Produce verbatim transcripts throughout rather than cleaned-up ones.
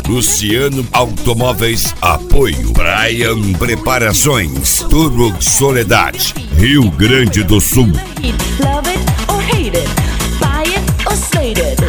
Luciano Automóveis, apoio Brian Preparações, Turbo Soledade, Rio Grande do Sul. Love it or hate it, buy it or slate it.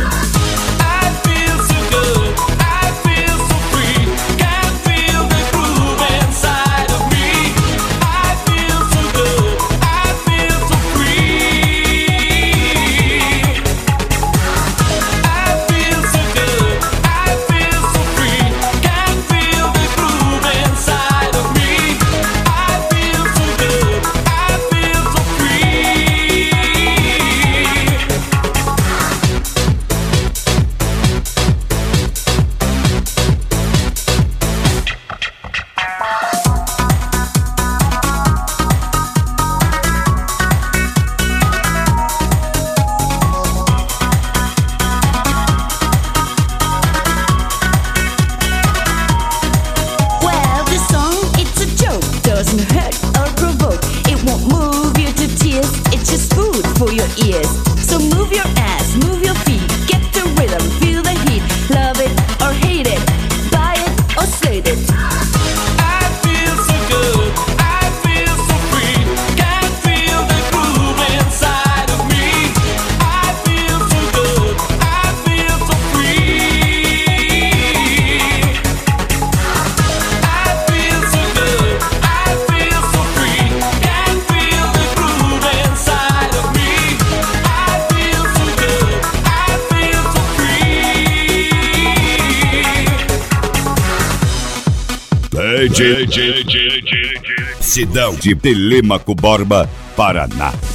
Doesn't hurt or provoke. It won't move you to tears. It's just food for your ears. So move your ass, move your feet. Get the rhythm, feel the heat. Love it or hate it, buy it or slate it. I feel so good, I feel so free. Can feel the groove inside of me. I feel so good, I feel so free. I feel so good, I feel so free. Can feel the groove inside of me. I feel so good, I feel so free. D J Sidão de Telêmaco Borba, Paraná.